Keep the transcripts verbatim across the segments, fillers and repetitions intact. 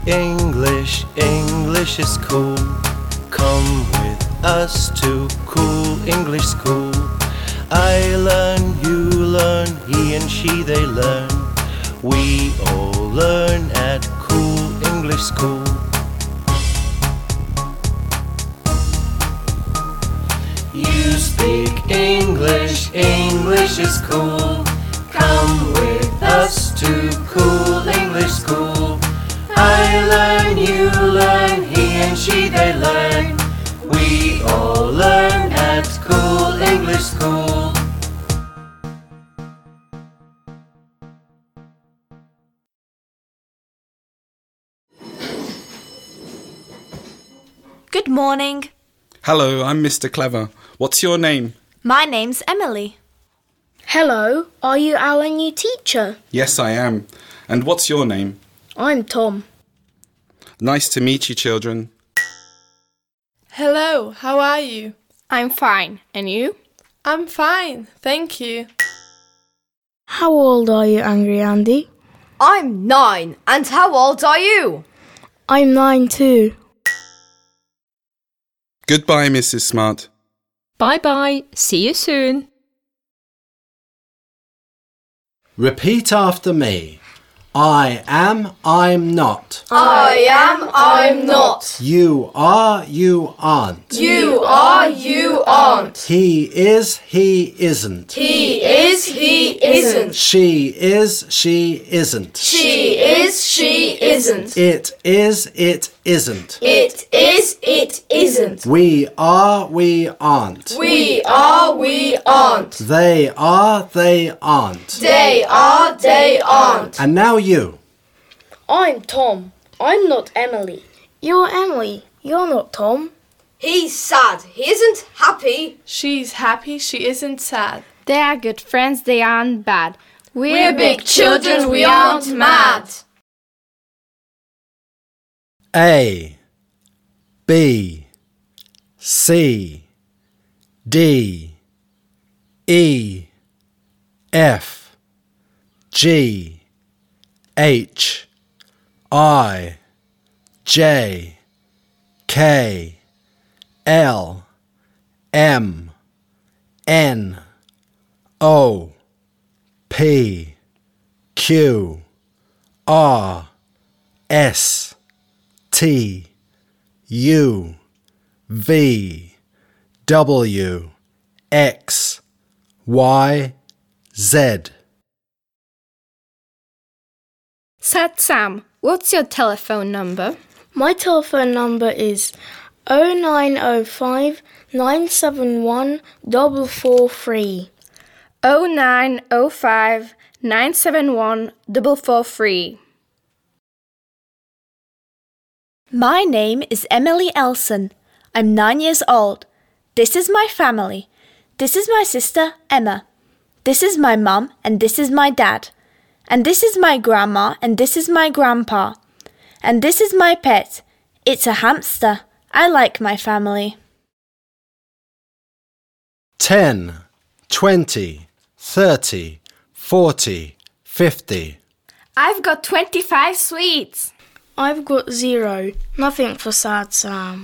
English, English is cool. Come with us to Cool English School. I learn, you learn, he and she they learn. We all learn at Cool English School. You speak English, English is cool. Come with us to Cool English School. I learn, you learn, he and she they learn. We all learn at Cool English School. Good morning. Hello, I'm Mister Clever. What's your name? My name's Emily. Hello, are you our new teacher? Yes, I am. And what's your name? I'm Tom. Nice to meet you, children. Hello, how are you? I'm fine. And you? I'm fine, thank you. How old are you, Angry Andy? I'm nine. And how old are you? I'm nine too. Goodbye, Missus Smart. Bye-bye. See you soon. Repeat after me. I am, I'm not. I am, I'm not. You are, you aren't. You are, you aren't. He is, he isn't. He is, he isn't. She is, she isn't. She is, she isn't. It is, it isn't. It is, it isn't. We are, we aren't. We are, we aren't. They are, they aren't. They are, they aren't. And now you. I'm Tom. I'm not Emily. You're Emily. You're not Tom. He's sad. He isn't happy. She's happy, she isn't sad. They are good friends, they aren't bad. We're big children, we aren't mad. A, B, C, D, E, F, G, H, I, J, K, L, M, N, O, P, Q, R, S, T, U, V, W, X, Y, Z. Sad Sam, what's your telephone number? My telephone number is oh nine oh five, nine seven one, four four three. oh nine oh five, nine seven one, four four three. My name is Emily Elson. I'm nine years old. This is my family. This is my sister, Emma. This is my mum, and this is my dad. And this is my grandma, and this is my grandpa. And this is my pet. It's a hamster. I like my family. Ten, twenty, thirty, forty, fifty. I've got twenty-five sweets. I've got zero. Nothing for Sad Sam.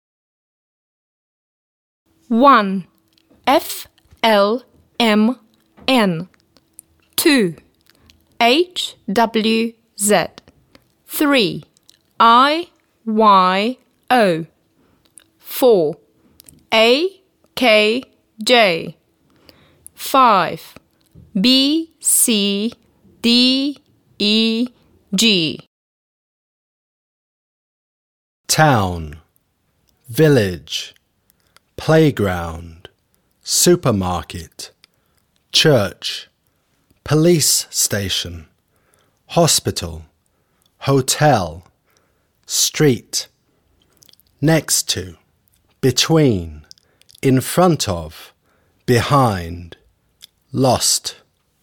One. F L M N. Two. H W Z. Three. I Y O. Four. A K J. Five. B C D E G. Town, village, playground, supermarket, church, police station, hospital, hotel, street, next to, between, in front of, behind, lost.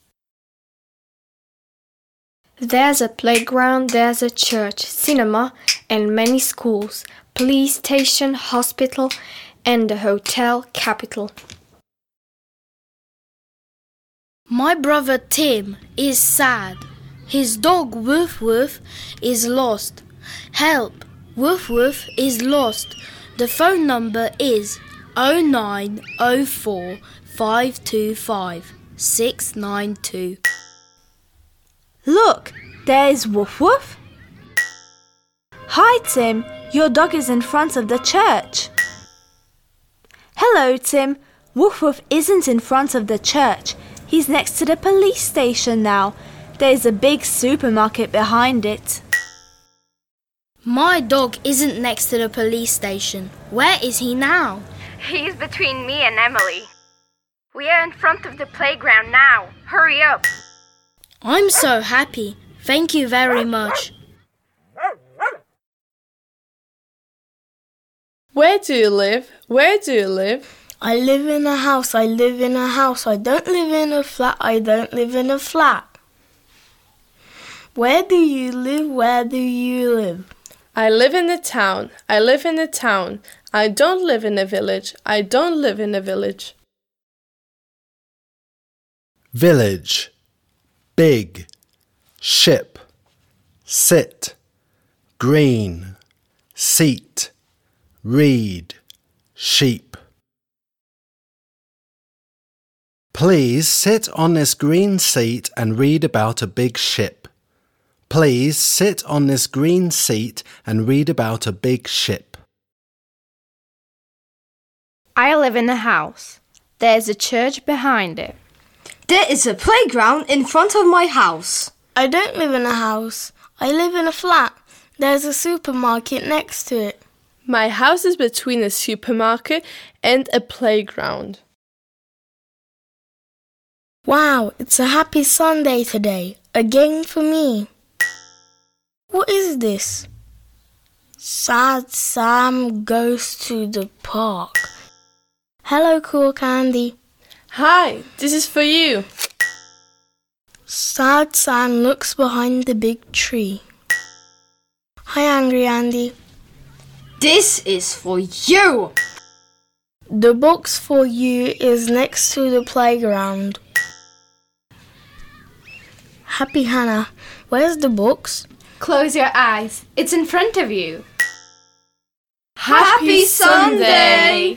There's a playground, there's a church, cinema, and many schools, police station, hospital, and the hotel capital. My brother Tim is sad. His dog Woof Woof is lost. Help! Woof Woof is lost. The phone number is oh nine oh four, five two five, six nine two. Look, there's Woof Woof. Hi, Tim. Your dog is in front of the church. Hello, Tim. Woof Woof isn't in front of the church. He's next to the police station now. There's a big supermarket behind it. My dog isn't next to the police station. Where is he now? He's between me and Emily. We are in front of the playground now. Hurry up. I'm so happy. Thank you very much. Where do you live? Where do you live? I live in a house. I live in a house. I don't live in a flat. I don't live in a flat. Where do you live? Where do you live? I live in the town. I live in the town. I don't live in a village. I don't live in a village. Village. Big. Ship. Sit. Green. Seat. Read. Sheep. Please sit on this green seat and read about a big ship. Please sit on this green seat and read about a big ship. I live in a house. There's a church behind it. There is a playground in front of my house. I don't live in a house. I live in a flat. There's a supermarket next to it. My house is between a supermarket and a playground. Wow, it's a happy Sunday today. Again for me. What is this? Sad Sam goes to the park. Hello, Cool Candy. Hi, this is for you. Sad Sam looks behind the big tree. Hi, Angry Andy. This is for you. The box for you is next to the playground. Happy Hannah, where's the box? Close your eyes. It's in front of you. Happy Sunday!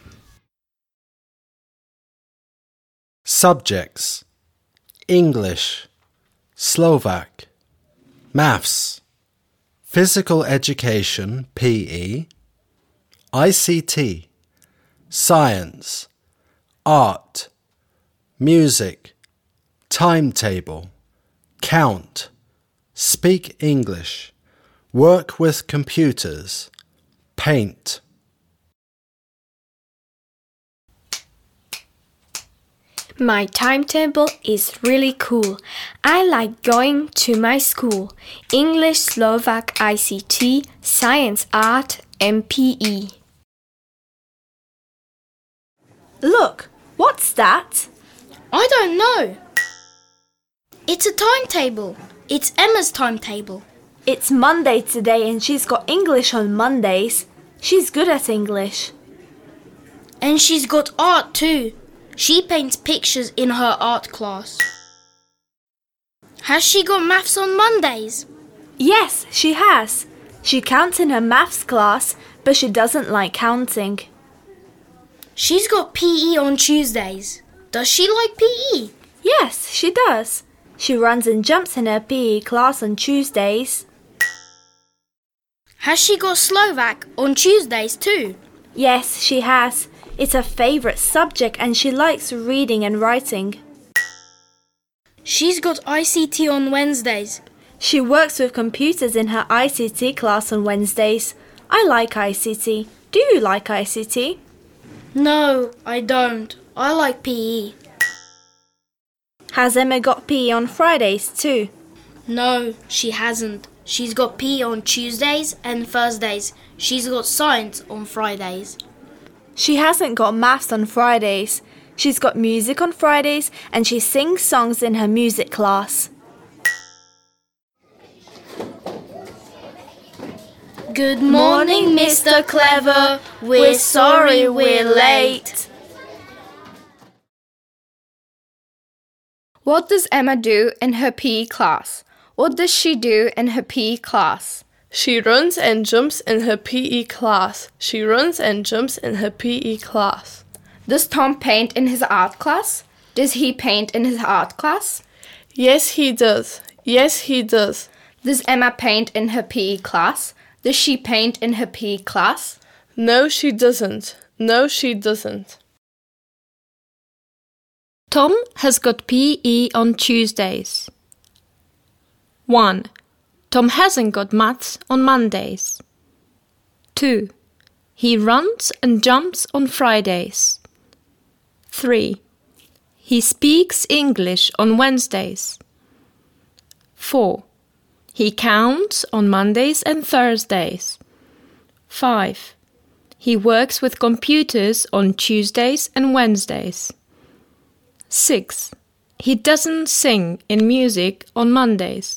Subjects: English, Slovak, Maths, Physical Education P E, I C T, Science, Art, Music, Timetable, Count, Speak English, Work with Computers, Paint. My timetable is really cool. I like going to my school. English, Slovak, I C T, Science, Art, and P E. Look, what's that? I don't know. It's a timetable. It's Emma's timetable. It's Monday today and she's got English on Mondays. She's good at English. And she's got art too. She paints pictures in her art class. Has she got maths on Mondays? Yes, she has. She counts in her maths class, but she doesn't like counting. She's got P E on Tuesdays. Does she like P E? Yes, she does. She runs and jumps in her P E class on Tuesdays. Has she got Slovak on Tuesdays too? Yes, she has. It's her favourite subject and she likes reading and writing. She's got I C T on Wednesdays. She works with computers in her I C T class on Wednesdays. I like I C T. Do you like I C T? No, I don't. I like P E. Has Emma got P E on Fridays too? No, she hasn't. She's got P E on Tuesdays and Thursdays. She's got science on Fridays. She hasn't got maths on Fridays. She's got music on Fridays and she sings songs in her music class. Good morning, Mister Clever. We're sorry we're late. What does Emma do in her P E class? What does she do in her P E class? She runs and jumps in her P E class. She runs and jumps in her P E class. Does Tom paint in his art class? Does he paint in his art class? Yes, he does. Yes, he does. Does Emma paint in her P E class? Does she paint in her P E class? No, she doesn't. No, she doesn't. Tom has got P E on Tuesdays. one. Tom hasn't got maths on Mondays. two. He runs and jumps on Fridays. three. He speaks English on Wednesdays. four. He counts on Mondays and Thursdays. five. He works with computers on Tuesdays and Wednesdays. six. He doesn't sing in music on Mondays.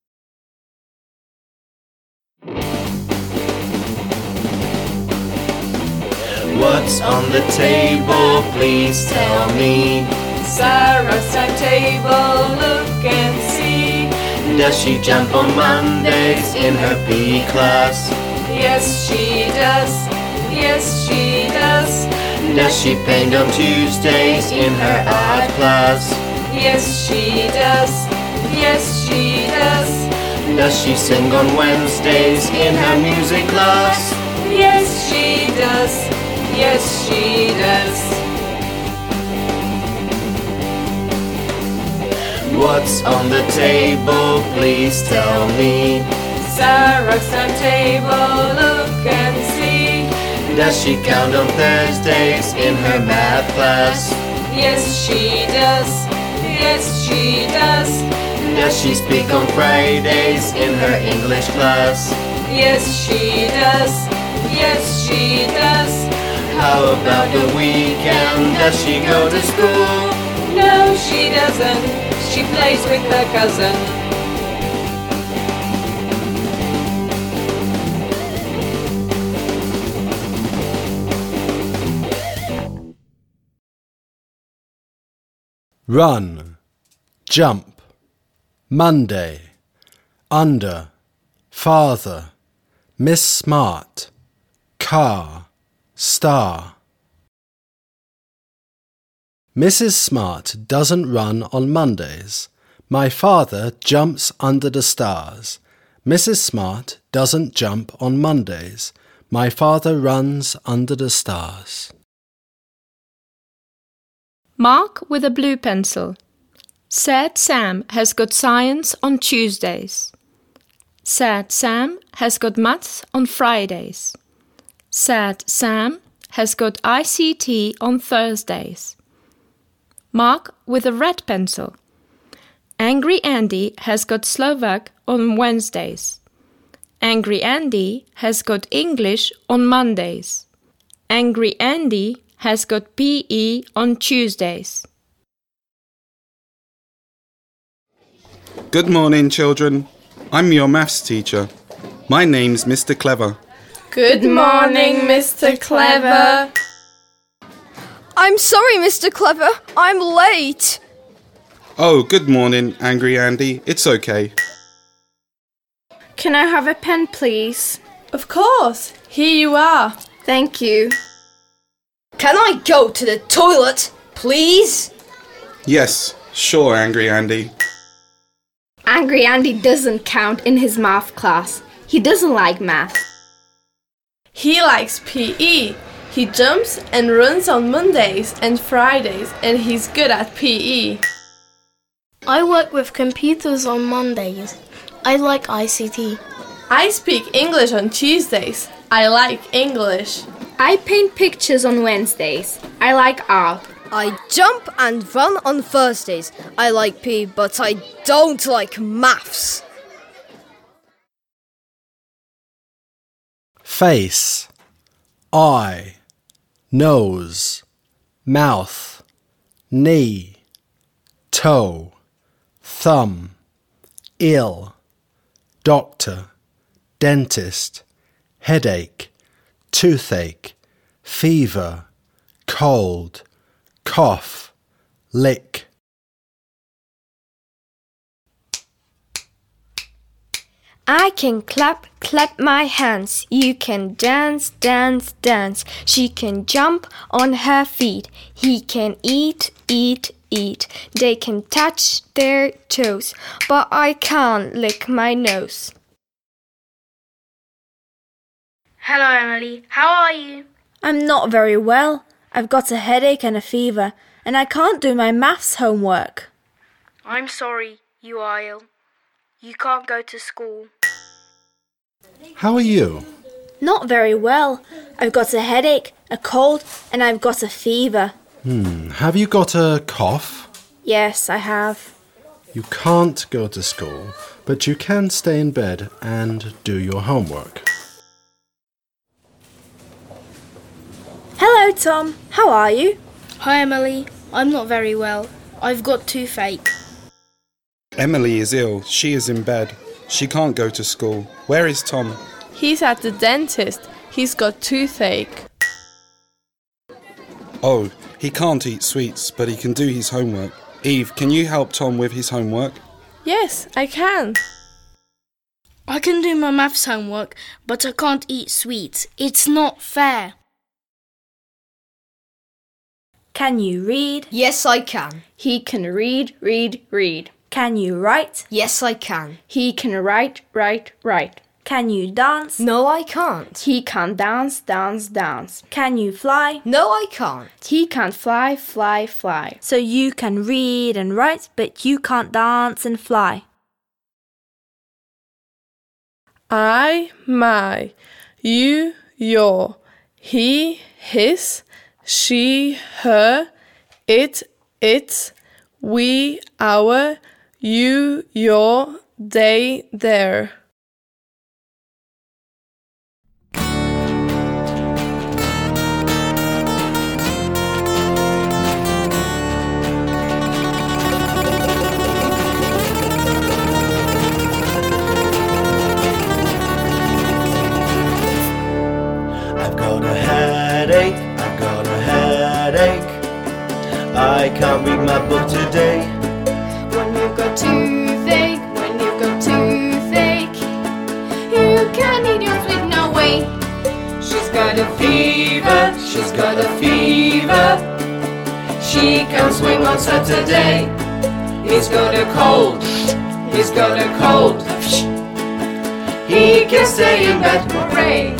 What's on the table, please tell me? Sarah's timetable, look and see. Does she jump on Mondays in her P E class? Yes, she does. Yes, she does. Does she paint on Tuesdays in her art class? Yes, she does. Yes, she does. Does she sing on Wednesdays in her music class? Yes, she does. Yes, she does. What's on the table, please tell me? Sarah's timetable, look and see. Does she count on Thursdays in her math class? Yes, she does. Yes, she does. Does she speak on Fridays in her English class? Yes, she does. Yes, she does. How about the weekend? Does she go to school? No, she doesn't. She plays with her cousin. Run, jump, Monday, under, father, Miss Smart, car, star. Missus Smart doesn't run on Mondays. My father jumps under the stars. Missus Smart doesn't jump on Mondays. My father runs under the stars. Mark with a blue pencil. Sad Sam has got science on Tuesdays. Sad Sam has got maths on Fridays. Sad Sam has got I C T on Thursdays. Mark with a red pencil. Angry Andy has got Slovak on Wednesdays. Angry Andy has got English on Mondays. Angry Andy has got P E on Tuesdays. Good morning, children. I'm your maths teacher. My name's Mister Clever. Good morning, Mister Clever. I'm sorry, Mister Clever. I'm late. Oh, good morning, Angry Andy. It's okay. Can I have a pen, please? Of course. Here you are. Thank you. Can I go to the toilet, please? Yes, sure, Angry Andy. Angry Andy doesn't count in his math class. He doesn't like math. He likes P E. He jumps and runs on Mondays and Fridays, and he's good at P E. I work with computers on Mondays. I like I C T. I speak English on Tuesdays. I like English. I paint pictures on Wednesdays. I like art. I jump and run on Thursdays. I like P, but I don't like maths. Face, eye, nose, mouth, knee, toe, thumb, ill, doctor, dentist, headache, toothache, fever, cold, cough, lick. I can clap, clap my hands. You can dance, dance, dance. She can jump on her feet. He can eat, eat, eat. They can touch their toes, but I can't lick my nose. Hello, Emily. How are you? I'm not very well. I've got a headache and a fever, and I can't do my maths homework. I'm sorry, you are ill. You can't go to school. How are you? Not very well. I've got a headache, a cold, and I've got a fever. Hmm, have you got a cough? Yes, I have. You can't go to school, but you can stay in bed and do your homework. Hello, Tom. How are you? Hi, Emily. I'm not very well. I've got toothache. Emily is ill. She is in bed. She can't go to school. Where is Tom? He's at the dentist. He's got toothache. Oh, he can't eat sweets, but he can do his homework. Eve, can you help Tom with his homework? Yes, I can. I can do my maths homework, but I can't eat sweets. It's not fair. Can you read? Yes, I can. He can read, read, read. Can you write? Yes, I can. He can write, write, write. Can you dance? No, I can't. He can dance, dance, dance. Can you fly? No, I can't. He can fly, fly, fly. So you can read and write, but you can't dance and fly. I, my. You, your. He, his. She, her. It, its. We, our. You, your. They, their. I've got a headache, I've got a headache. I can't read my book today. When you've got toothache, when you've got toothache, you can't eat your sweet, no way. She's got a fever, she's got a fever. She can't swim on Saturday. He's got a cold, he's got a cold. He can stay in bed, hooray.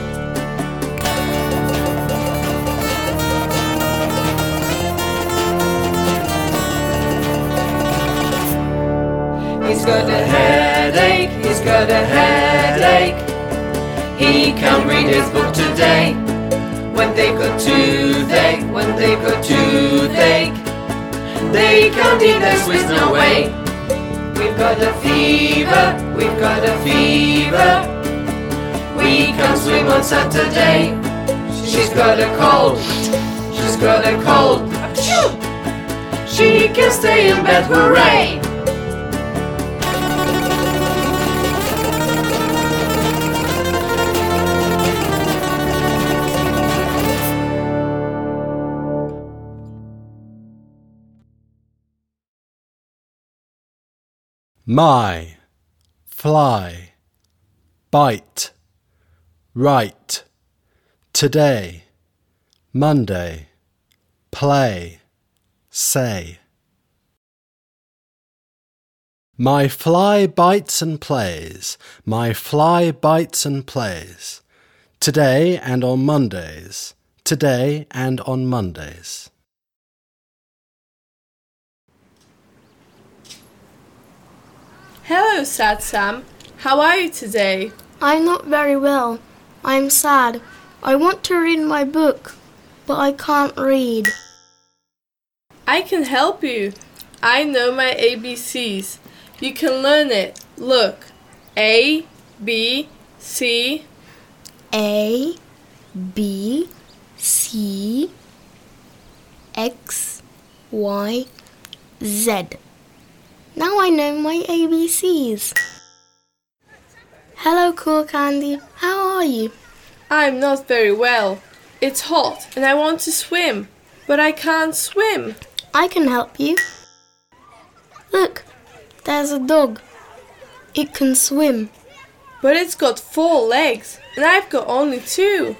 He's got a headache, he's got a headache. He can't read his book today. When they've got toothache, when they've got toothache, they can't eat their sweets, no way. We've got a fever, we've got a fever. We can't swim on Saturday. She's got a cold, she's got a cold. She can stay in bed, hooray! My, fly, bite, write, today, Monday, play, say. My fly bites and plays, my fly bites and plays, today and on Mondays, today and on Mondays. Hello, Sad Sam. How are you today? I'm not very well. I'm sad. I want to read my book, but I can't read. I can help you. I know my A B Cs. You can learn it. Look. A, B, C. A, B, C, X, Y, Z. Now I know my A B Cs. Hello, Cool Candy. How are you? I'm not very well. It's hot and I want to swim, but I can't swim. I can help you. Look, there's a dog. It can swim. But it's got four legs, and I've got only two.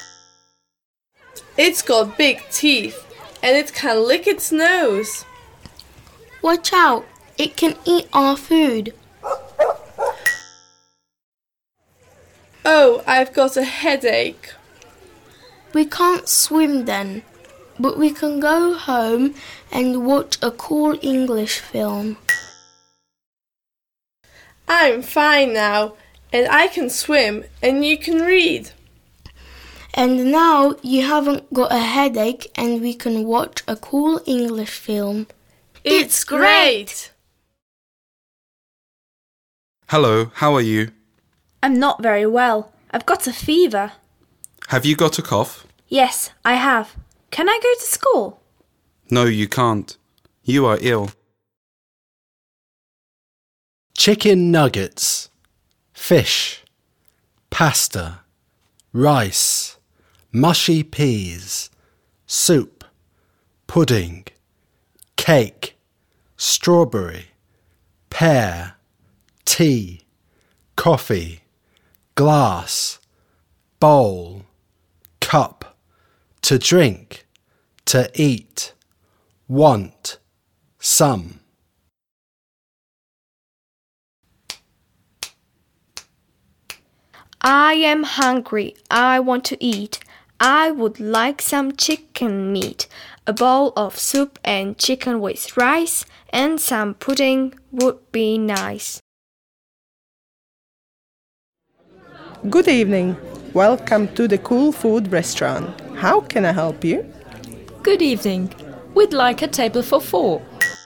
It's got big teeth, and it can lick its nose. Watch out, it can eat our food. Oh, I've got a headache. We can't swim then, but we can go home and watch a cool English film. I'm fine now, and I can swim, and you can read. And now you haven't got a headache and we can watch a cool English film. It's great! Hello, how are you? I'm not very well. I've got a fever. Have you got a cough? Yes, I have. Can I go to school? No, you can't. You are ill. Chicken nuggets, fish, pasta, rice, mushy peas, soup, pudding, cake, strawberry, pear, tea, coffee, glass, bowl, cup, to drink, to eat, want, some. I am hungry. I want to eat. I would like some chicken meat. A bowl of soup and chicken with rice and some pudding would be nice. Good evening. Welcome to the Cool Food Restaurant. How can I help you? Good evening. We'd like a table for four.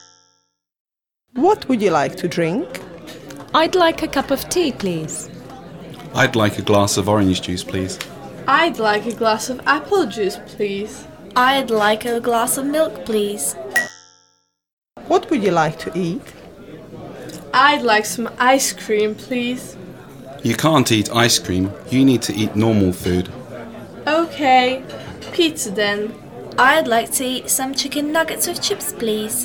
What would you like to drink? I'd like a cup of tea, please. I'd like a glass of orange juice, please. I'd like a glass of apple juice, please. I'd like a glass of milk, please. What would you like to eat? I'd like some ice cream, please. You can't eat ice cream. You need to eat normal food. Okay, pizza then. I'd like to eat some chicken nuggets with chips, please.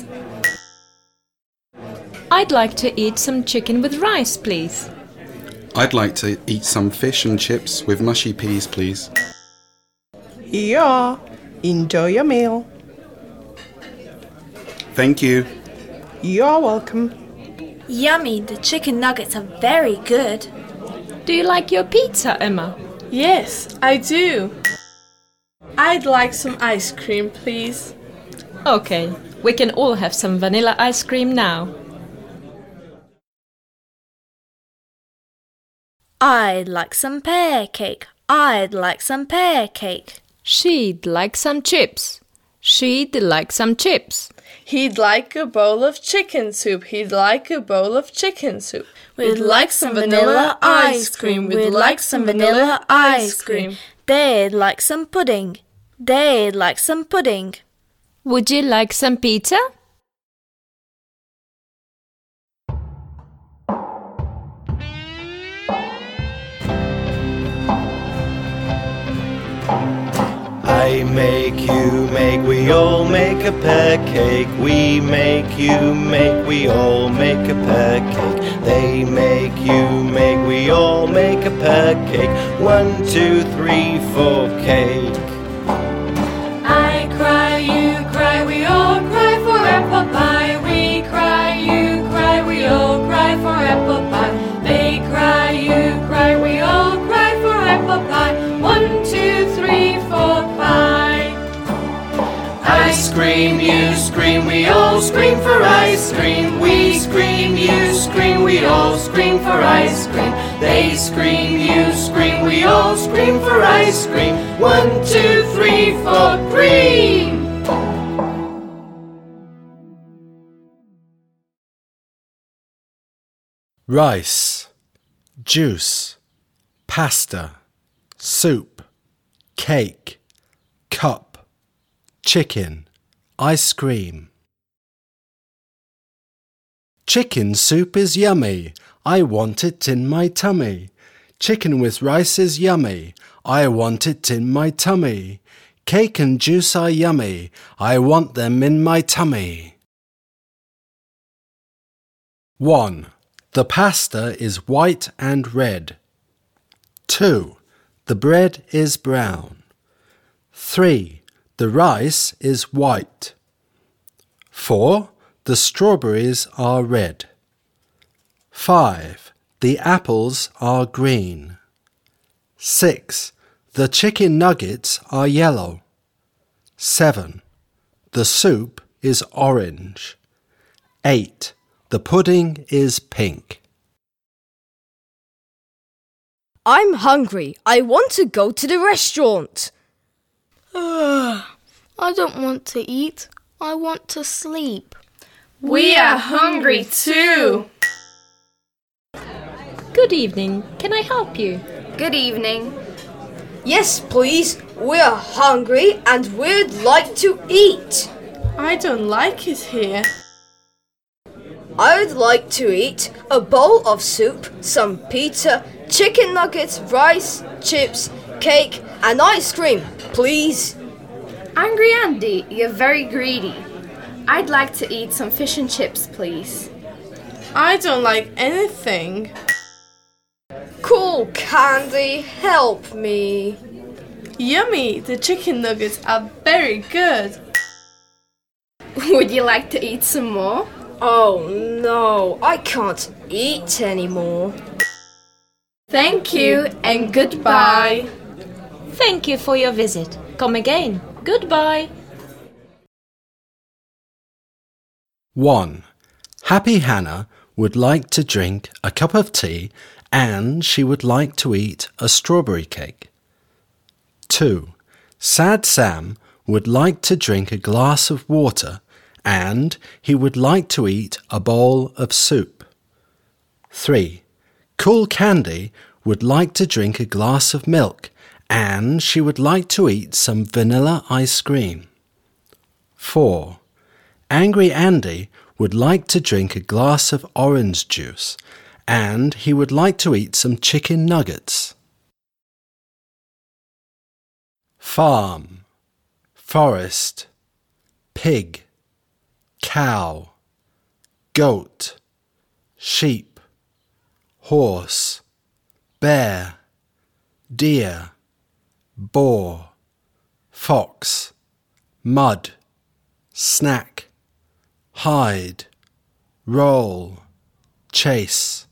I'd like to eat some chicken with rice, please. I'd like to eat some fish and chips with mushy peas, please. Here you are. Enjoy your meal. Thank you. You're welcome. Yummy, the chicken nuggets are very good. Do you like your pizza, Emma? Yes, I do. I'd like some ice cream, please. Okay, we can all have some vanilla ice cream now. I'd like some pear cake. I'd like some pear cake. She'd like some chips. She'd like some chips. He'd like a bowl of chicken soup. He'd like a bowl of chicken soup. We'd like some vanilla ice cream. We'd like some vanilla ice cream. They'd like some pudding. They'd like some pudding. Would you like some pizza? I make, you make, we all make a pear cake. We make, you make, we all make a pear cake. They make, you make, we all make a pear cake. One, two, three, four, cake. I cry, you cry, we all cry for apple pie. We cry, you cry, we all cry for apple pie. They cry, you cry, we all cry for apple pie. One, two, three, four, five. I scream, you scream, we all scream for ice cream. We scream, you scream, we all scream for ice cream. They scream, you scream, we all scream for ice cream. One, two, three, four, cream! Rice, juice, pasta, soup, cake, cup, chicken, ice cream. Chicken soup is yummy. I want it in my tummy. Chicken with rice is yummy. I want it in my tummy. Cake and juice are yummy. I want them in my tummy. one. The pasta is white and red. Two, the bread is brown. Three, the rice is white. Four, the strawberries are red. Five, the apples are green. Six, the chicken nuggets are yellow. Seven, the soup is orange. Eight, the pudding is pink. I'm hungry. I want to go to the restaurant. I don't want to eat. I want to sleep. We are hungry too. Good evening. Can I help you? Good evening. Yes, please. We're hungry and we'd like to eat. I don't like it here. I'd like to eat a bowl of soup, some pizza, chicken nuggets, rice, chips, cake and ice cream, please. Angry Andy, you're very greedy. I'd like to eat some fish and chips, please. I don't like anything. Cool Candy, help me. Yummy, the chicken nuggets are very good. Would you like to eat some more? Oh no, I can't eat anymore. Thank you and goodbye. Thank you for your visit. Come again. Goodbye. One. Happy Hannah would like to drink a cup of tea and she would like to eat a strawberry cake. Two. Sad Sam would like to drink a glass of water and he would like to eat a bowl of soup. Three. Cool Candy would like to drink a glass of milk and she would like to eat some vanilla ice cream. Four. Angry Andy would like to drink a glass of orange juice and he would like to eat some chicken nuggets. Farm, forest, pig, cow, goat, sheep, horse, bear, deer, boar, fox, mud, snack, hide, roll, chase.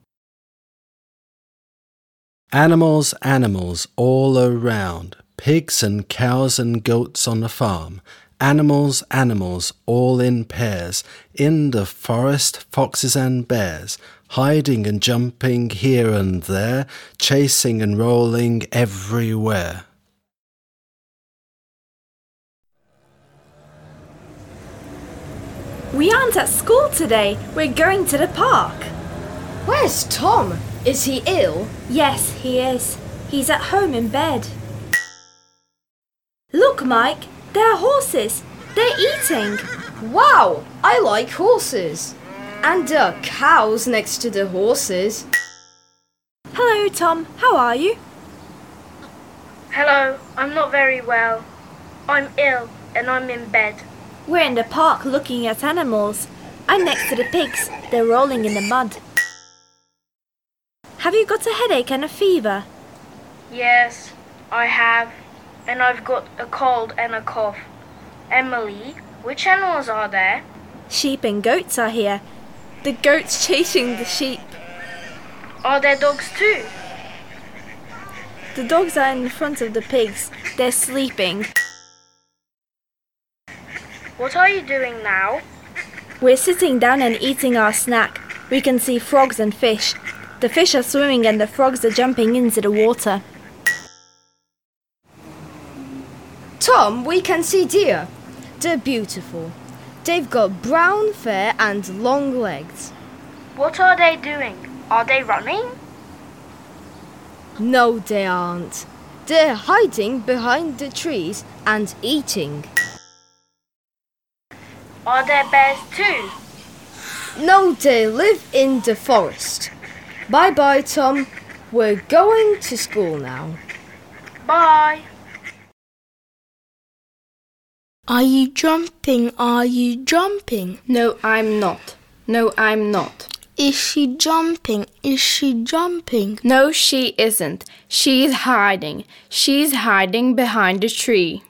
Animals, animals all around, pigs and cows and goats on the farm, animals, animals all in pairs, in the forest foxes and bears, hiding and jumping here and there, chasing and rolling everywhere. We aren't at school today. We're going to the park. Where's Tom? Is he ill? Yes, he is. He's at home in bed. Look, Mike, there are horses. They're eating. Wow, I like horses. And there are cows next to the horses. Hello, Tom. How are you? Hello, I'm not very well. I'm ill and I'm in bed. We're in the park looking at animals. I'm next to the pigs. They're rolling in the mud. Have you got a headache and a fever? Yes, I have. And I've got a cold and a cough. Emily, which animals are there? Sheep and goats are here. The goat's chasing the sheep. Are there dogs too? The dogs are in front of the pigs. They're sleeping. What are you doing now? We're sitting down and eating our snack. We can see frogs and fish. The fish are swimming and the frogs are jumping into the water. Tom, we can see deer. They're beautiful. They've got brown fur and long legs. What are they doing? Are they running? No, they aren't. They're hiding behind the trees and eating. Are there bears too? No, they live in the forest. Bye-bye, Tom. We're going to school now. Bye. Are you jumping? Are you jumping? No, I'm not. No, I'm not. Is she jumping? Is she jumping? No, she isn't. She's hiding. She's hiding behind a tree.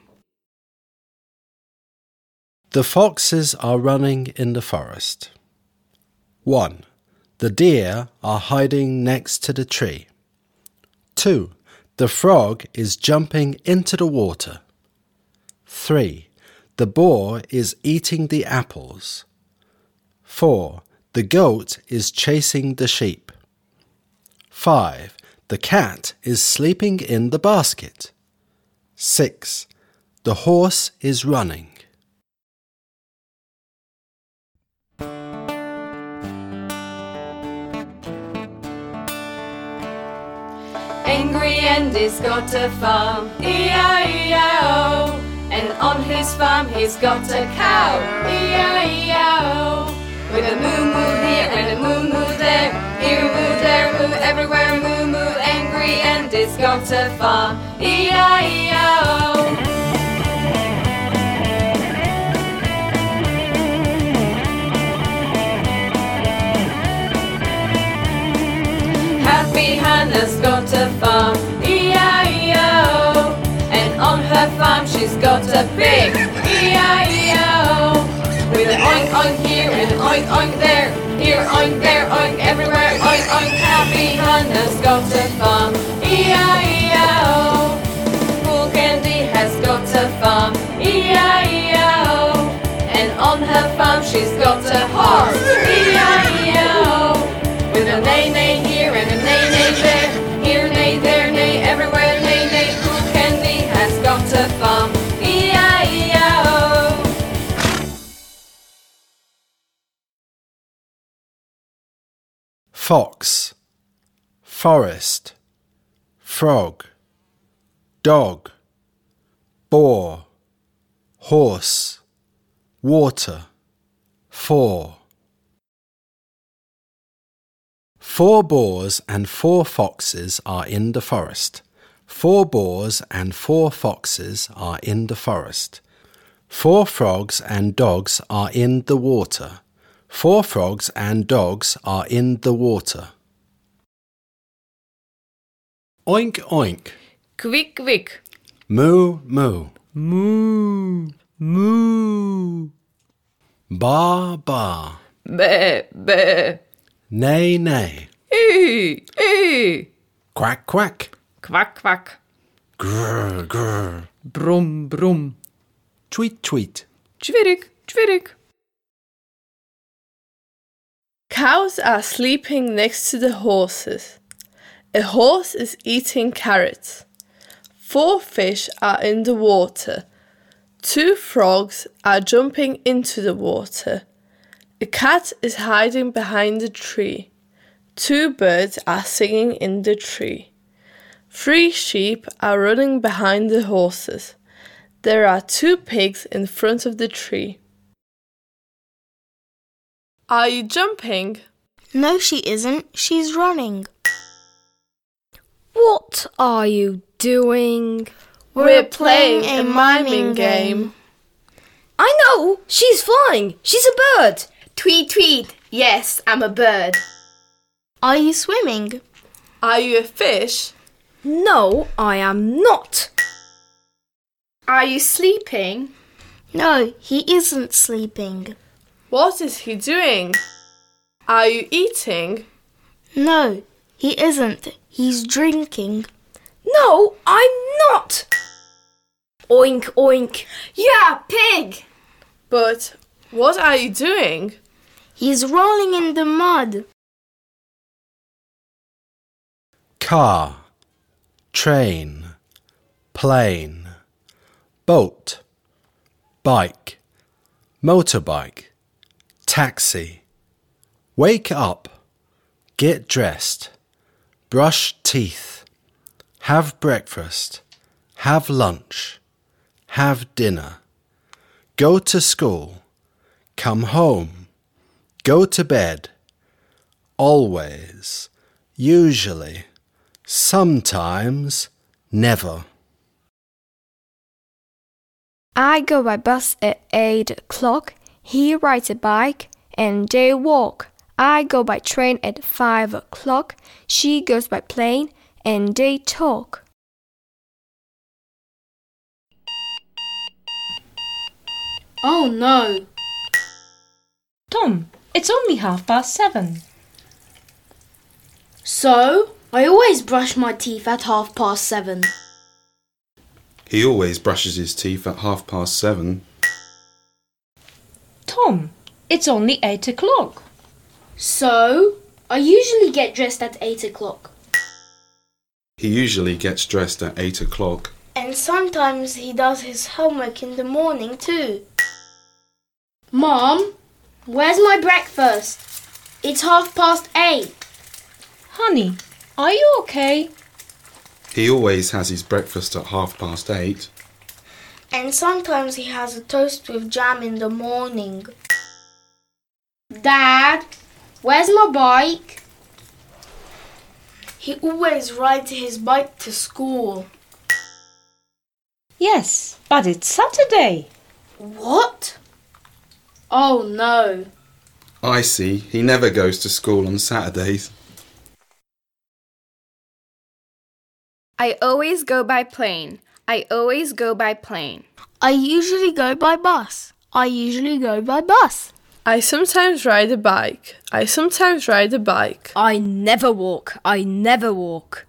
The foxes are running in the forest. one. The deer are hiding next to the tree. two. The frog is jumping into the water. three. The boar is eating the apples. four. The goat is chasing the sheep. five. The cat is sleeping in the basket. six. The horse is running. Angry Andy's got a farm, E I E I O. And on his farm he's got a cow, E I E I O. With a moo moo here and a moo moo there, here moo, there moo, everywhere moo moo. Angry Andy's got a farm, E I E I O. Happy Hannah's got a farm, E I E I O. And on her farm she's got a pig, E I E I O. With an oink oink here and an oink oink there, here oink, there oink, everywhere oink oink. Happy Hannah's got a farm, E I E I O. Cool Candy has got a farm, E I E I O. And on her farm she's got a horse, E I E I O. With a neigh neigh here and a neigh neigh there, here neigh, there neigh, everywhere neigh neigh. Cool Candy has got a farm, E I E I O. Fox, forest, frog, dog, boar, horse, water, four. Four boars and four foxes are in the forest. Four boars and four foxes are in the forest. Four frogs and dogs are in the water. Four frogs and dogs are in the water. Oink oink. Quick quick. Moo moo. Moo moo. Ba ba. Be be. Neigh neigh. Ee ee. Quack quack. Quack quack. Grr grr. Brum brum. Tweet tweet. Chvirik chvirik. Cows are sleeping next to the horses. A horse is eating carrots. Four fish are in the water. Two frogs are jumping into the water. A cat is hiding behind a tree. Two birds are singing in the tree. Three sheep are running behind the horses. There are two pigs in front of the tree. Are you jumping? No, she isn't. She's running. What are you doing? We're playing a miming game. I know! She's flying! She's a bird! Tweet tweet. Yes, I'm a bird. Are you swimming? Are you a fish? No, I am not. Are you sleeping? No, he isn't sleeping. What is he doing? Are you eating? No, he isn't. He's drinking. No, I'm not. Oink, oink. Yeah, pig. But what are you doing? He's rolling in the mud. Car, train, plane, boat, bike, motorbike, taxi. Wake up, get dressed, brush teeth, have breakfast, have lunch, have dinner, go to school, come home, go to bed, always, usually, sometimes, never. I go by bus at eight o'clock. He rides a bike and they walk. I go by train at five o'clock. She goes by plane, and they talk. Oh no! Tom, it's only half past seven. So, I always brush my teeth at half past seven. He always brushes his teeth at half past seven. Tom, it's only eight o'clock. So, I usually get dressed at eight o'clock. He usually gets dressed at eight o'clock. And sometimes he does his homework in the morning too. Mom, where's my breakfast? It's half past eight. Honey, are you okay? He always has his breakfast at half past eight. And sometimes he has a toast with jam in the morning. Dad, where's my bike? He always rides his bike to school. Yes, but it's Saturday. What? Oh no. I see. He never goes to school on Saturdays. I always go by plane. I always go by plane. I usually go by bus. I usually go by bus. I sometimes ride a bike. I sometimes ride a bike. I never walk. I never walk.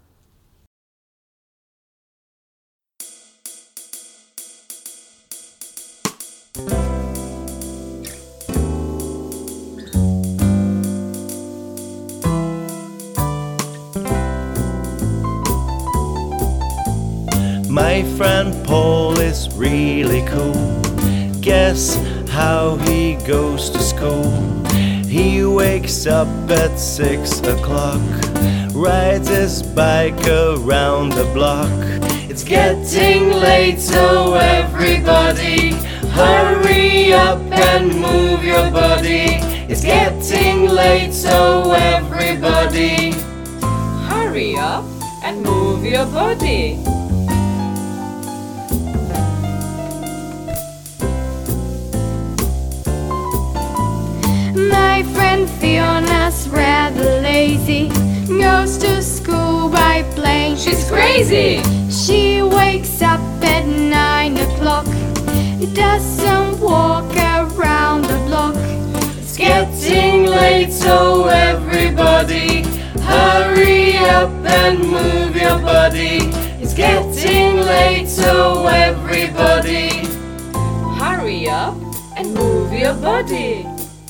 My friend Paul is really cool. Guess how he goes to school? He wakes up at six o'clock, rides his bike around the block. It's getting late, so everybody hurry up and move your body. It's getting late, so everybody hurry up and move your body. My friend Fiona's rather lazy, goes to school by plane. She's crazy. She wakes up at nine o'clock, doesn't walk around the block. It's getting late, so everybody hurry up and move your body. It's getting late, so everybody hurry up and move your body.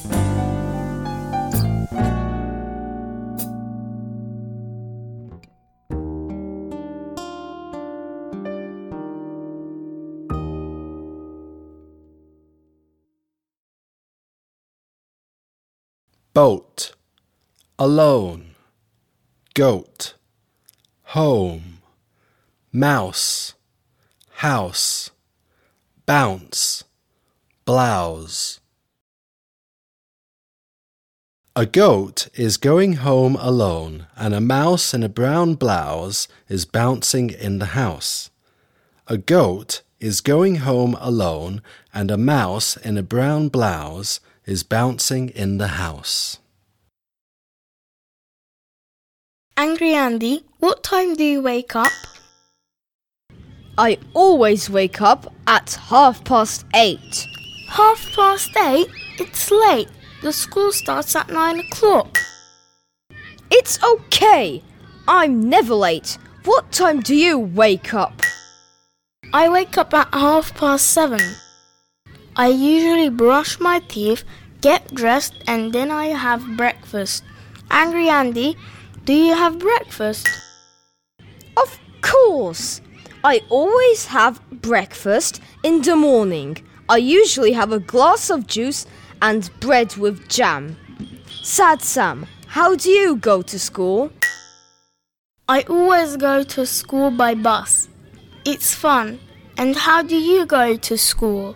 Boat, alone, goat, home, mouse, house, bounce, blouse. A goat is going home alone, and a mouse in a brown blouse is bouncing in the house. A goat is going home alone, and a mouse in a brown blouse is bouncing in the house. Angry Andy, what time do you wake up? I always wake up at half past eight. Half past eight? It's late. The school starts at nine o'clock. It's okay. I'm never late. What time do you wake up? I wake up at half past seven. I usually brush my teeth, get dressed, and then I have breakfast. Angry Andy, do you have breakfast? Of course. I always have breakfast in the morning. I usually have a glass of juice and bread with jam. Sad Sam, how do you go to school? I always go to school by bus. It's fun. And how do you go to school?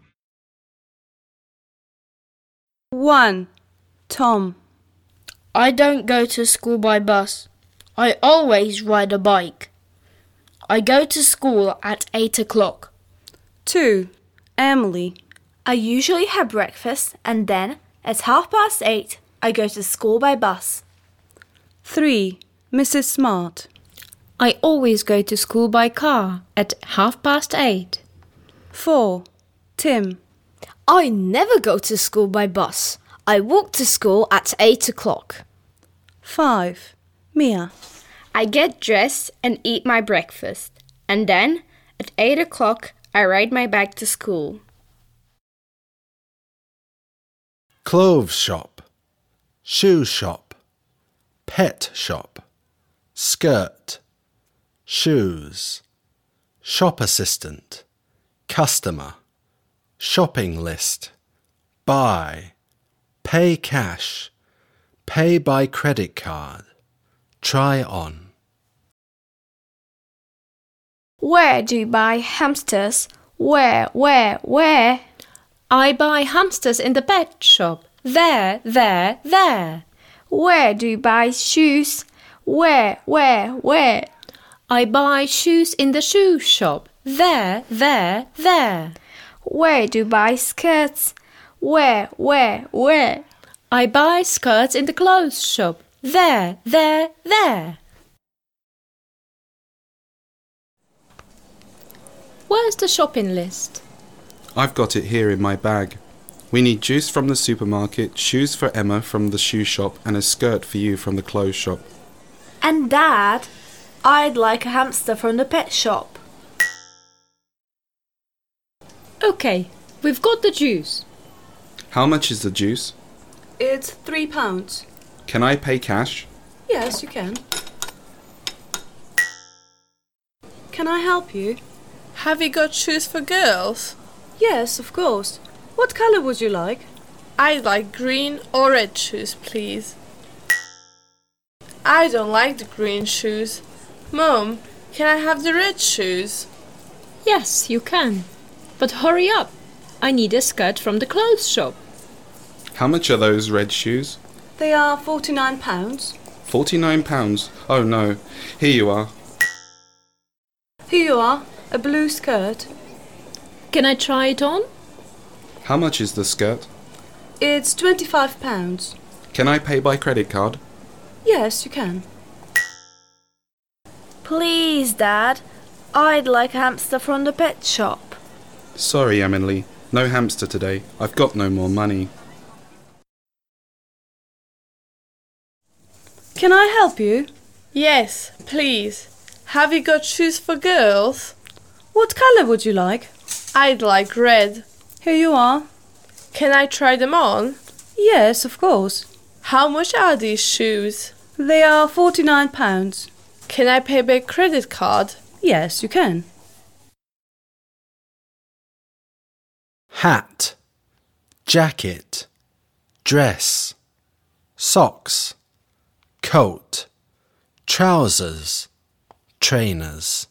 one. Tom. I don't go to school by bus. I always ride a bike. I go to school at eight o'clock. two. Emily. I usually have breakfast and then, at half past eight, I go to school by bus. three. Missus Smart. I always go to school by car at half past eight. four. Tim. I never go to school by bus. I walk to school at eight o'clock. five. Mia. I get dressed and eat my breakfast. And then, at eight o'clock, I ride my bike to school. Clothes shop, shoe shop, pet shop, skirt, shoes, shop assistant, customer, shopping list, buy, pay cash, pay by credit card, try on. Where do you buy hamsters? Where, where, where? I buy hamsters in the pet shop. There, there, there. Where do you buy shoes? Where, where, where? I buy shoes in the shoe shop. There, there, there. Where do you buy skirts? Where, where, where? I buy skirts in the clothes shop. There, there, there. Where's the shopping list? I've got it here in my bag. We need juice from the supermarket, shoes for Emma from the shoe shop, and a skirt for you from the clothes shop. And Dad, I'd like a hamster from the pet shop. OK, we've got the juice. How much is the juice? It's three pounds. Can I pay cash? Yes, you can. Can I help you? Have you got shoes for girls? Yes, of course. What colour would you like? I'd like green or red shoes, please. I don't like the green shoes. Mum, can I have the red shoes? Yes, you can. But hurry up. I need a skirt from the clothes shop. How much are those red shoes? They are forty-nine pounds. Forty-nine pounds? Oh no. Here you are. Here you are. A blue skirt. Can I try it on? How much is the skirt? It's twenty-five pounds. Can I pay by credit card? Yes, you can. Please, Dad, I'd like a hamster from the pet shop. Sorry, Emily. No hamster today. I've got no more money. Can I help you? Yes, please. Have you got shoes for girls? What colour would you like? I'd like red. Here you are. Can I try them on? Yes, of course. How much are these shoes? They are forty-nine pounds. Can I pay by credit card? Yes, you can. Hat, jacket, dress, socks, coat, trousers, trainers.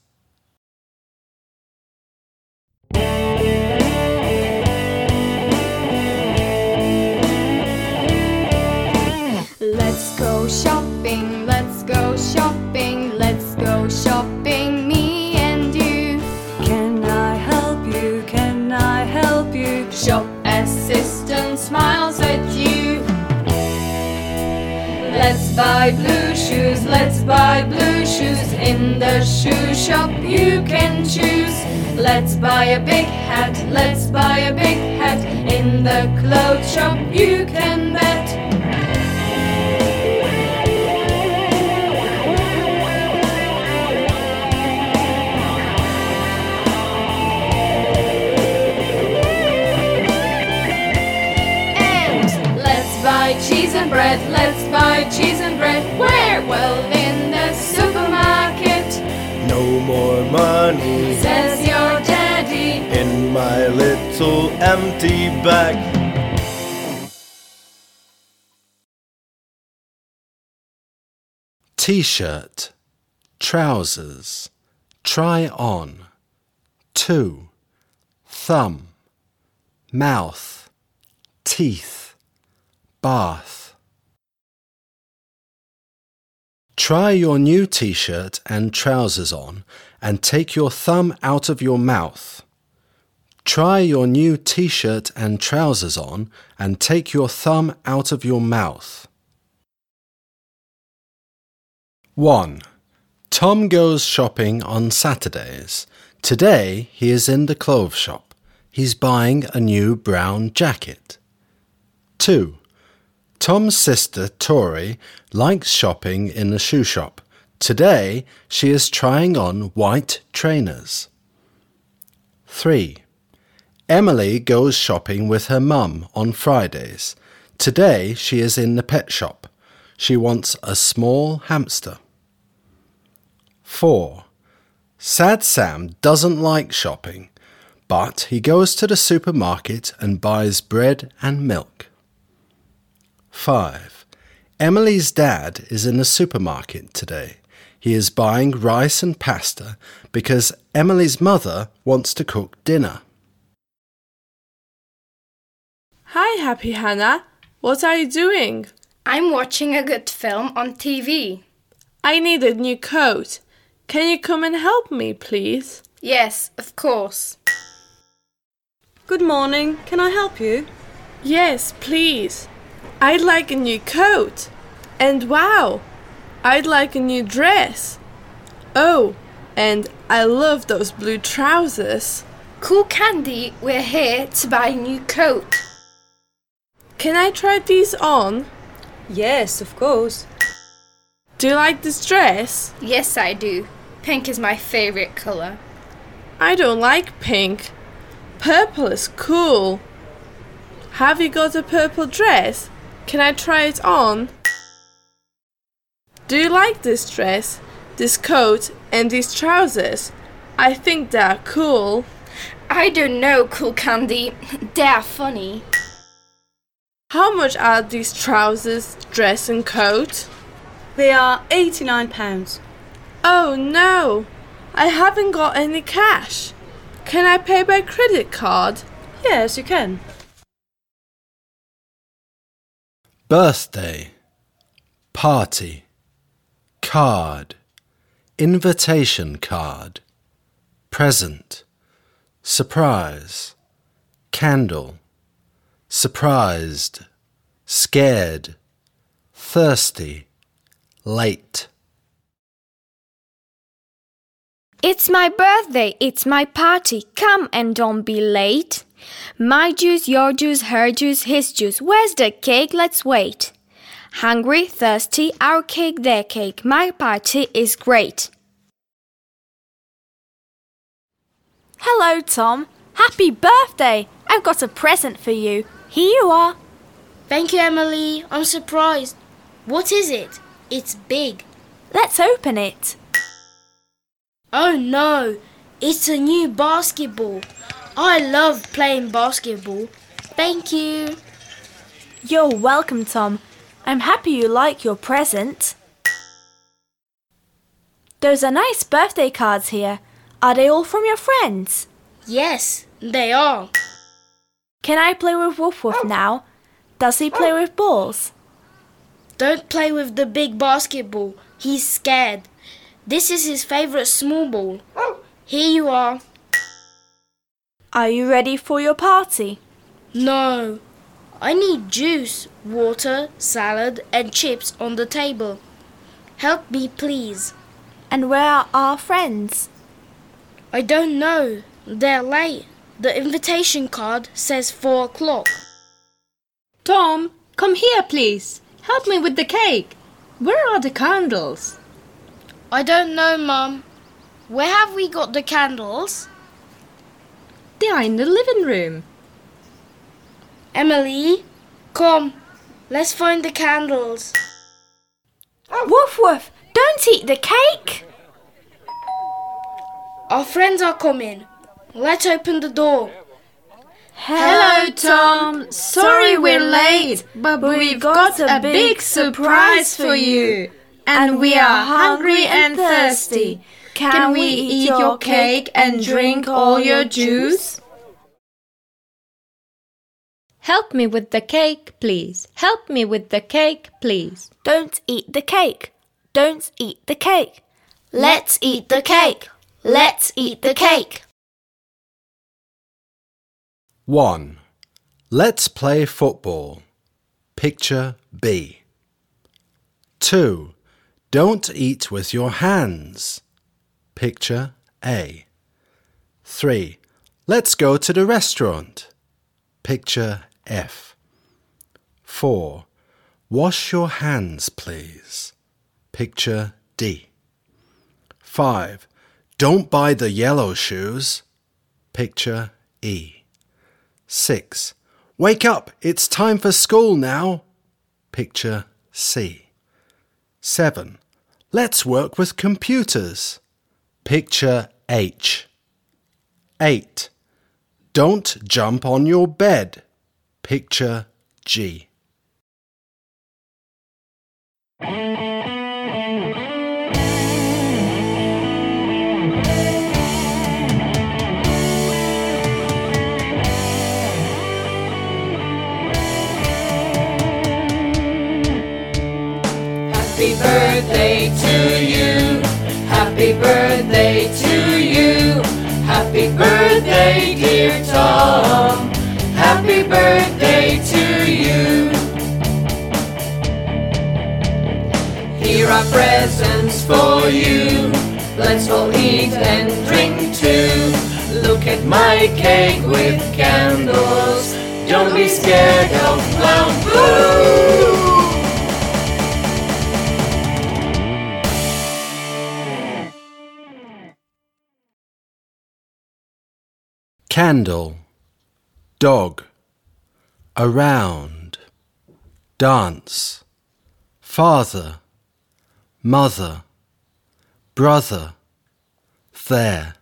Let's go shopping, let's go shopping, let's go shopping, me and you. Can I help you? Can I help you? Shop assistant smiles at you. Let's buy blue shoes, let's buy blue shoes. In the shoe shop you can choose. Let's buy a big hat, let's buy a big hat. In the clothes shop you can bet. Cheese and bread, let's buy cheese and bread. Where? Well, in the supermarket. No more money, says your daddy, in my little empty bag. T-shirt, trousers, try on, two, thumb, mouth, teeth, bath. Try your new t-shirt and trousers on and take your thumb out of your mouth. Try your new t-shirt and trousers on and take your thumb out of your mouth. one. Tom goes shopping on Saturdays. Today he is in the clothes shop. He's buying a new brown jacket. two. Tom's sister Tori likes shopping in a shoe shop. Today she is trying on white trainers. three. Emily goes shopping with her mum on Fridays. Today she is in the pet shop. She wants a small hamster. four. Sad Sam doesn't like shopping, but he goes to the supermarket and buys bread and milk. five. Emily's dad is in the supermarket today. He is buying rice and pasta because Emily's mother wants to cook dinner. Hi, Happy Hannah. What are you doing? I'm watching a good film on T V. I need a new coat. Can you come and help me, please? Yes, of course. Good morning. Can I help you? Yes, please. I'd like a new coat. And wow, I'd like a new dress. Oh, and I love those blue trousers. Cool Candy, we're here to buy a new coat. Can I try these on? Yes, of course. Do you like this dress? Yes, I do. Pink is my favorite colour. I don't like pink. Purple is cool. Have you got a purple dress? Can I try it on? Do you like this dress, this coat and these trousers? I think they are cool. I don't know, Cool Candy. They are funny. How much are these trousers, dress and coat? They are eighty-nine pounds. Oh no, I haven't got any cash. Can I pay by credit card? Yes, you can. Birthday, party, card, invitation card, present, surprise, candle, surprised, scared, thirsty, late. It's my birthday, it's my party, come and don't be late. My juice, your juice, her juice, his juice, where's the cake? Let's wait. Hungry, thirsty, our cake, their cake, my party is great. Hello, Tom. Happy birthday! I've got a present for you. Here you are. Thank you, Emily. I'm surprised. What is it? It's big. Let's open it. Oh no, it's a new basketball. I love playing basketball. Thank you. You're welcome, Tom. I'm happy you like your present. Those are nice birthday cards here. Are they all from your friends? Yes, they are. Can I play with Woof Woof now? Does he play with balls? Don't play with the big basketball. He's scared. This is his favourite small ball. Here you are. Are you ready for your party? No. I need juice, water, salad and chips on the table. Help me, please. And where are our friends? I don't know. They're late. The invitation card says four o'clock. Tom, come here, please. Help me with the cake. Where are the candles? I don't know, Mum. Where have we got the candles? They are in the living room. Emily, come. Let's find the candles. Woof Woof, don't eat the cake. Our friends are coming. Let's open the door. Hello, Tom. Sorry we're late, but we've got a big surprise for you. And we are hungry and thirsty. Can we eat your cake and drink all your juice? Help me with the cake, please. Help me with the cake, please. Don't eat the cake. Don't eat the cake. Let's eat the cake. Let's eat the cake. one. Let's play football. Picture B. two. Don't eat with your hands. Picture A. three. Let's go to the restaurant. Picture F. four. Wash your hands, please. Picture D. five. Don't buy the yellow shoes. Picture E. six. Wake up, it's time for school now. Picture C. seven. Let's work with computers. Picture H. eight. Don't jump on your bed. Picture G. Happy birthday to you. Happy birthday to you. Happy birthday, dear Tom. Happy birthday to you. Here are presents for you. Let's all eat and drink too. Look at my cake with candles. Don't be scared of clowns. Boo! Candle, dog, around, dance, father, mother, brother, there.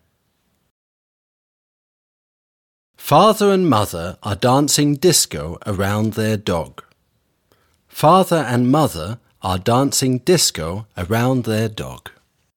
Father and mother are dancing disco around their dog. Father and mother are dancing disco around their dog.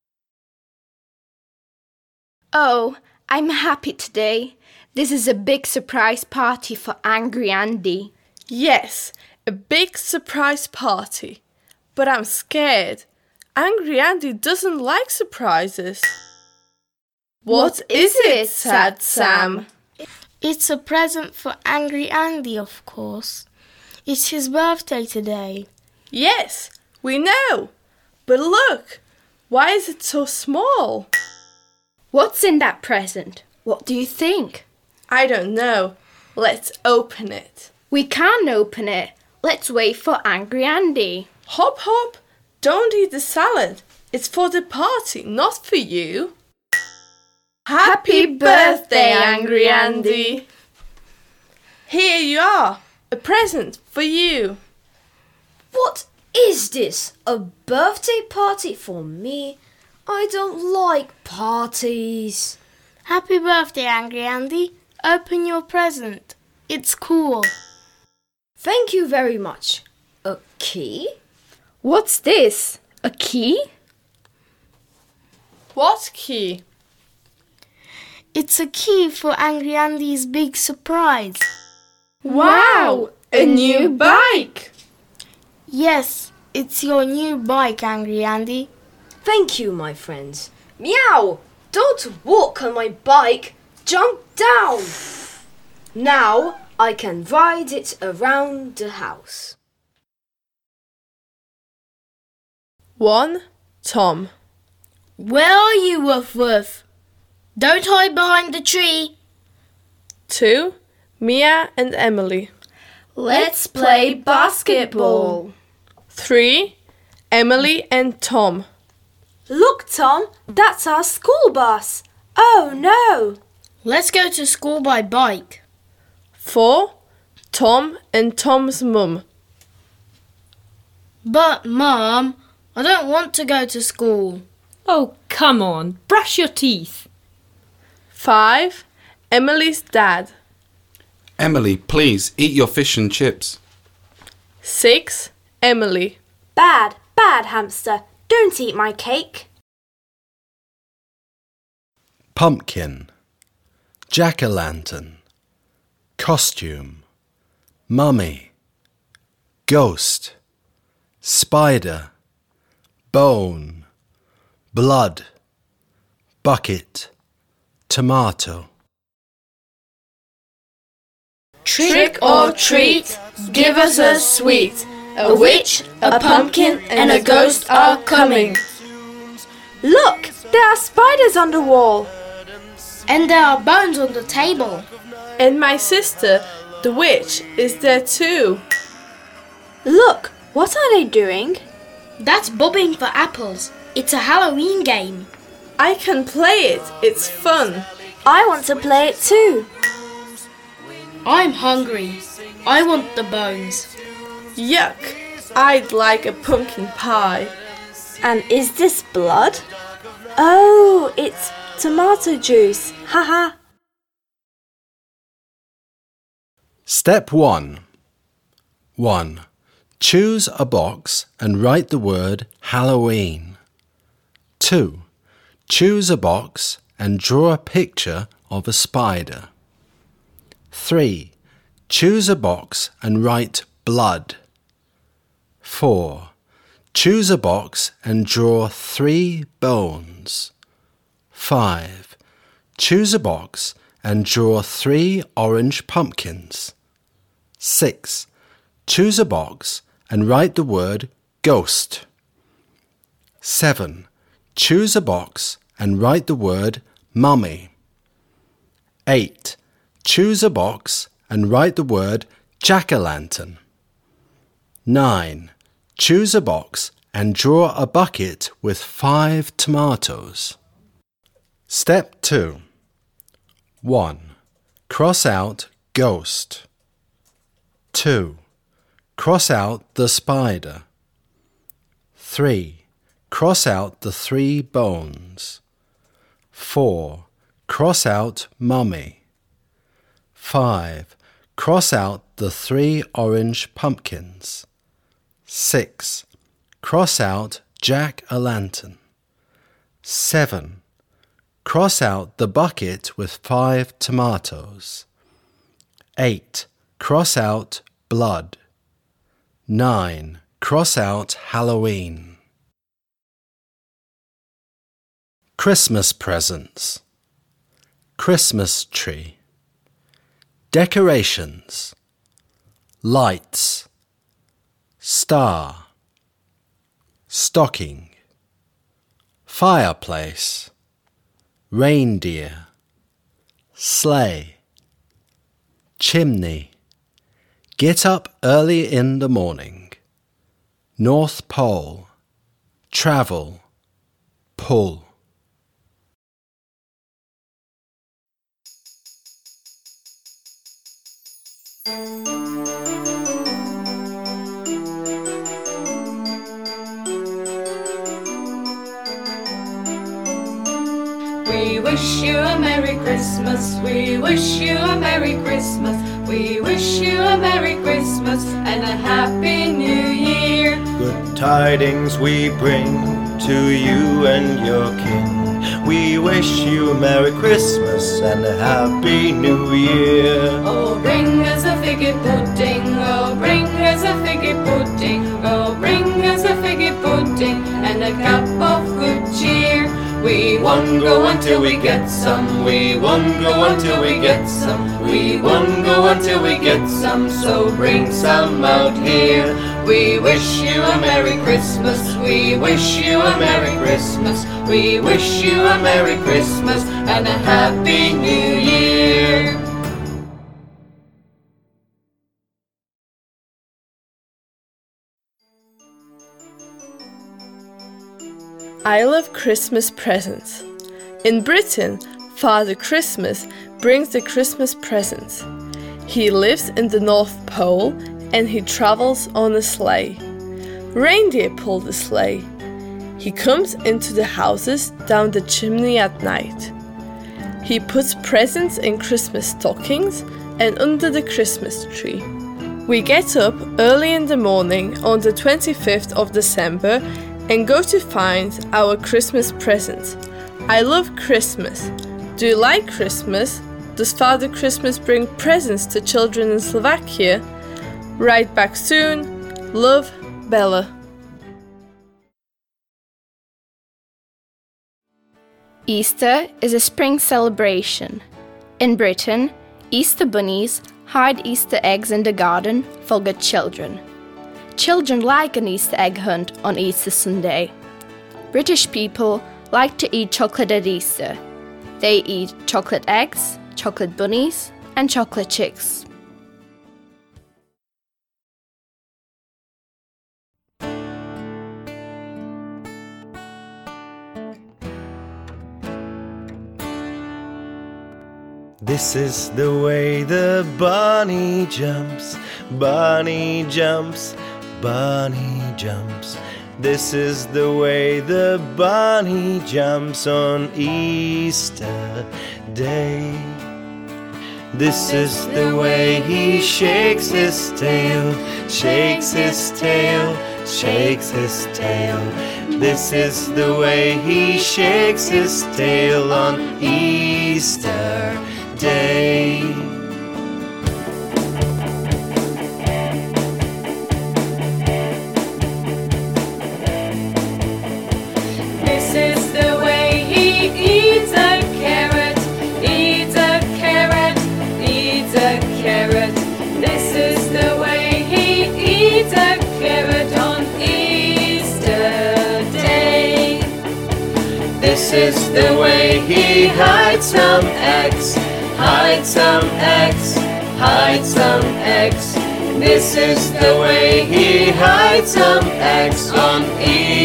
Oh, I'm happy today. This is a big surprise party for Angry Andy. Yes, a big surprise party. But I'm scared. Angry Andy doesn't like surprises. What, what is it, Sad Sam? It's a present for Angry Andy, of course. It's his birthday today. Yes, we know. But look, why is it so small? What's in that present? What do you think? I don't know. Let's open it. We can't open it. Let's wait for Angry Andy. Hop, hop. Don't eat the salad. It's for the party, not for you. Happy birthday, Angry Andy. Here you are. A present for you. What is this? A birthday party for me? I don't like parties. Happy birthday, Angry Andy. Open your present. It's cool. Thank you very much. A key? What's this? A key? What key? It's a key for Angry Andy's big surprise. Wow! A new bike! Yes, it's your new bike, Angry Andy. Thank you, my friends. Meow! Don't walk on my bike. Jump down. Now I can ride it around the house. One, Tom. Where are you, Woof Woof? Don't hide behind the tree. Two, Mia and Emily. Let's play basketball. Three, Emily and Tom. Look, Tom, that's our school bus. Oh no! Let's go to school by bike. Four, Tom and Tom's mum. But, Mum, I don't want to go to school. Oh, come on, brush your teeth. Five, Emily's dad. Emily, please, eat your fish and chips. Six, Emily. Bad, bad hamster. Don't eat my cake. Pumpkin, jack-o'-lantern, costume, mummy, ghost, spider, bone, blood, bucket, tomato. Trick or treat, give us a sweet. A witch, a pumpkin, and a ghost are coming. Look, there are spiders on the wall. And there are bones on the table. And my sister, the witch, is there too. Look, what are they doing? That's bobbing for apples. It's a Halloween game. I can play it. It's fun. I want to play it too. I'm hungry. I want the bones. Yuck! I'd like a pumpkin pie. And is this blood? Oh, it's tomato juice. Haha. Step one. one. Choose a box and write the word Halloween. two. Choose a box and draw a picture of a spider. three. Choose a box and write blood. four. Choose a box and draw three bones. five. Choose a box and draw three orange pumpkins. six. Choose a box and write the word ghost. seven. Choose a box and write the word mummy. eight. Choose a box and write the word jack-o'-lantern. nine. Choose a box and draw a bucket with five tomatoes. Step two. one. Cross out ghost. two. Cross out the spider. three. Cross out the three bones. four. Cross out mummy. five. Cross out the three orange pumpkins. six. Cross out jack-o'-lantern. seven. Cross out the bucket with five tomatoes. eight. Cross out blood. nine. Cross out Halloween. Christmas presents. Christmas tree. Decorations. Lights. Star. Stocking. Fireplace. Reindeer. Sleigh. Chimney. Get up early in the morning. North Pole. Travel. Pull. We wish you a Merry Christmas, we wish you a Merry Christmas, we wish you a Merry Christmas and a Happy New Year. Good tidings we bring to you and your kin. We wish you a Merry Christmas and a Happy New Year. Oh, bring us a figgy pudding, oh, bring us a figgy pudding, oh, bring us a figgy pudding and a cup of good cheer. We won't go until we get some, we won't go until we get some, we won't go until we get some, so bring some out here. We wish you a Merry Christmas, we wish you a Merry Christmas, we wish you a Merry Christmas and a Happy New Year. I love Christmas presents. In Britain, Father Christmas brings the Christmas presents. He lives in the North Pole and he travels on a sleigh. Reindeer pull the sleigh. He comes into the houses down the chimney at night. He puts presents in Christmas stockings and under the Christmas tree. We get up early in the morning on the twenty-fifth of December and go to find our Christmas presents. I love Christmas. Do you like Christmas? Does Father Christmas bring presents to children in Slovakia? Write back soon. Love, Bella. Easter is a spring celebration. In Britain, Easter bunnies Hide Easter eggs in the garden for good children. Children like an Easter egg hunt on Easter Sunday. British people like to eat chocolate at Easter. They eat chocolate eggs, chocolate bunnies, and chocolate chicks. This is the way the bunny jumps, bunny jumps, bunny jumps. This is the way the bunny jumps on Easter Day. This is the way he shakes his tail, shakes his tail, shakes his tail. This is the way he shakes his tail on Easter Day. This is the way he eats a carrot, eats a carrot, eats a carrot. This is the way he eats a carrot on Easter Day. This is the way he hides some eggs, hides some eggs, hides some eggs. This is the way he hides some eggs on Easter